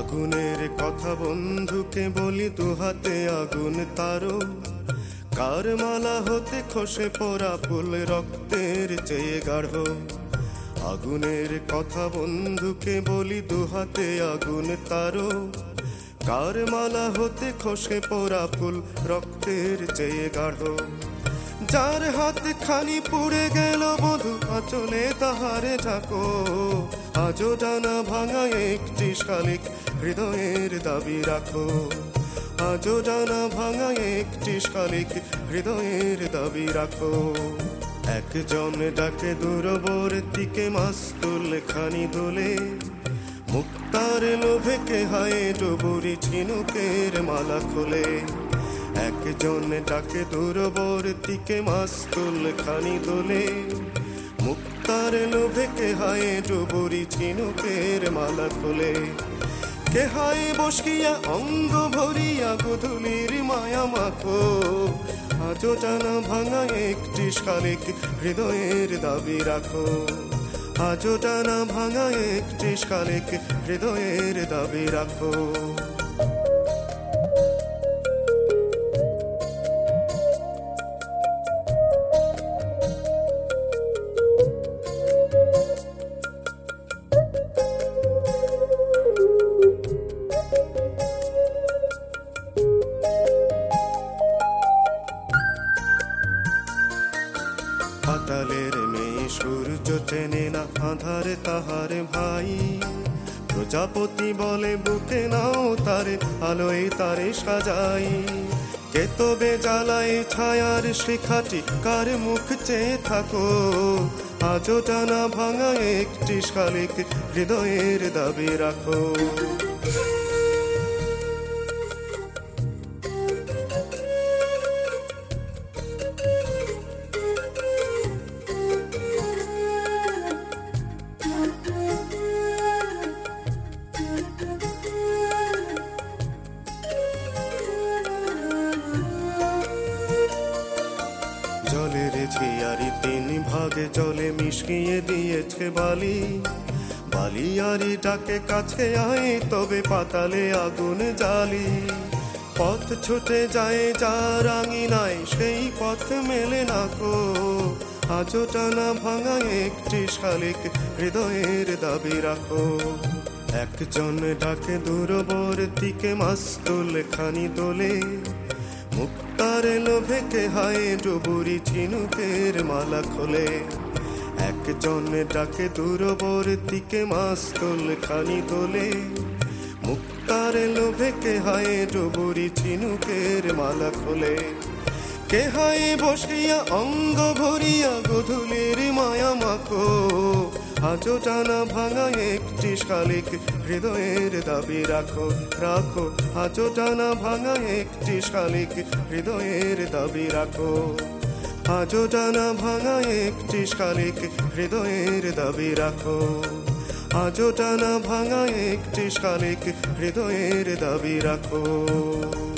আগুনের কথা বন্ধুকে বলি, দু হাতে আগুন তারো, কার মালা হতে খসে পড়া ফুল রক্তের চেয়ে গাঢ়। আগুনের কথা বন্ধুকে বলি, দু হাতে আগুন তারো, কার মালা হতে খসে পড়া ফুল রক্তের চেয়ে গাঢ়। যার হাত খানি পুড়ে গেল বধূ, আঁচলে তাহারে ঢাকো, আজও ডানা ভাঙা একটি শালিক হৃদয়ের দাবি রাখো। আজও ডানা ভাঙা একটি শালিক হৃদয়ের দাবি রাখো। একজন ডাকে দূরবর্তীকে, মাস্তুল খানি দোলে, মুক্তার লোভে কে হায় ডুবুরি ঝিনুকের মালা খোলে। একজন ডাকে দূরবর্তীকে, মাস্তুল খানি দোলে, মুক্তার লোভে কে হায় ডুবুরি ঝিনুকের মালা খোলে। কে হায় বসিয়া অঙ্গ ভরিয়া গোধূলির মায়া মাখো, আজও টানা ভাঙা একটি শালিক হৃদয়ের দাবি রাখো। আজও টানা ভাঙা একটি শালিক হৃদয়ের দাবি রাখো। পাতালের মেয়ে সূর্য চেনে না আধার তাহার ভাই, প্রজাপতি বলে বুকে নাও তারে, আলোয় তারে সাজাই। কে তবে জ্বালায় ছায়ার শিখাটি, কার মুখ চেয়ে থাকো, আজও টানা ভাঙা একটি শালিক হৃদয়ের দাবি রাখো। জলের ঝিয়ারি তিন ভাগে জলে মিশিয়ে দিয়েছে বালি, বালিয়ারি ডাকে কাছে আয় তবে পাতালে আগুন জ্বালি। পথ ছুটে যায় যার আঙিনায়, সেই পথ মেলে না কো, আজও টানা ভাঙা একটি শালিক হৃদয়ের দাবি রাখো। একজন ডাকে দূরবর্তীকে, মাস্তুল খানি দোলে, মুক্তার লোভে কে হায় ডুবুরি ঝিনুকের মালা খোলে। একজন ডাকে দূরবর্তীকে, মাস্তুল খানি দোলে, মুক্তার লোভে কে হায় ডুবুরি ঝিনুকের মালা খোলে। কে হায় বসিয়া অঙ্গ ভরিয়া গোধূলির মায়া মাখো, আজও টানা ভাঙা একটি শালিক হৃদয়ের দাবি রাখো। রাখো আজও টানা ভাঙা একটি শালিক হৃদয়ের দাবি রাখো। আজও টানা ভাঙা একটি শালিক হৃদয়ের দাবি রাখো। আজও টানা ভাঙা একটি শালিক হৃদয়ের দাবি রাখো।